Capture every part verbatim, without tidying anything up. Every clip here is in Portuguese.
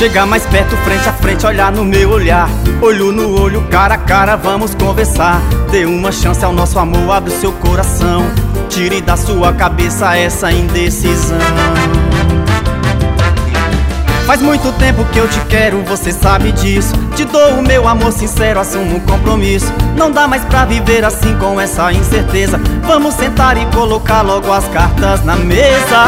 Chega mais perto, frente a frente, olhar no meu olhar. Olho no olho, cara a cara, vamos conversar. Dê uma chance ao nosso amor, abre o seu coração. Tire da sua cabeça essa indecisão. Faz muito tempo que eu te quero, você sabe disso. Te dou o meu amor sincero, assumo um compromisso. Não dá mais pra viver assim com essa incerteza. Vamos sentar e colocar logo as cartas na mesa.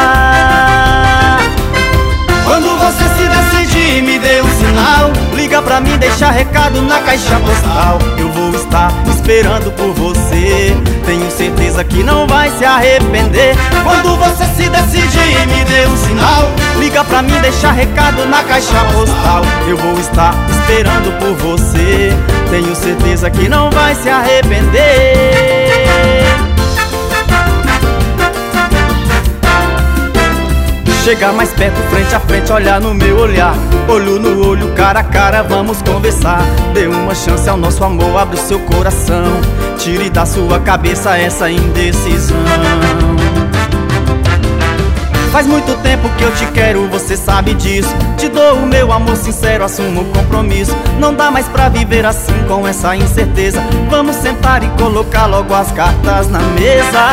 Quando você se decidir, me dê um sinal. Liga pra mim, deixa recado na caixa postal. Eu vou estar esperando por você. Tenho certeza que não vai se arrepender. Quando você se decidir, me dê um sinal. Liga pra mim, deixa recado na caixa postal. Eu vou estar esperando por você. Tenho certeza que não vai se arrepender. Chega mais perto, frente a frente, olhar no meu olhar. Olho no olho, cara a cara, vamos conversar. Dê uma chance ao nosso amor, abre o seu coração. Tire da sua cabeça essa indecisão. Faz muito tempo que eu te quero, você sabe disso. Te dou o meu amor sincero, assumo o compromisso. Não dá mais pra viver assim com essa incerteza. Vamos sentar e colocar logo as cartas na mesa.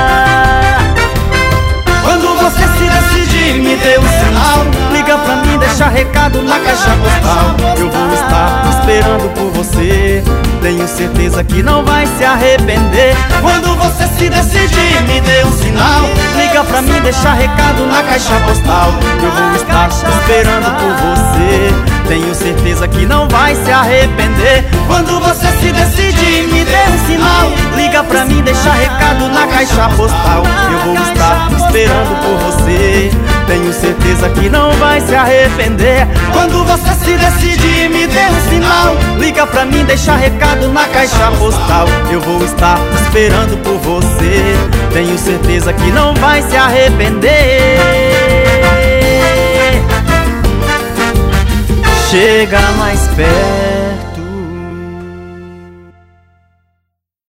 Quando você se decidir, me dê um sinal. Liga pra mim, deixa recado na caixa postal. Eu vou estar esperando por você. Tenho certeza que não vai se arrepender. Quando você se decidir, me dê um sinal. Liga pra mim, deixa recado na caixa postal. Eu vou estar esperando por você. Tenho certeza que não vai se arrepender. Quando você se decidir, me dê um sinal. Liga pra mim, deixa recado na caixa postal. Eu vou estar esperando por você. Tenho certeza que não vai se arrepender. Quando você se decidir, me dê um sinal. Liga pra mim, deixa recado na caixa postal. Eu vou estar esperando por você. Tenho certeza que não vai se arrepender. Chega mais perto.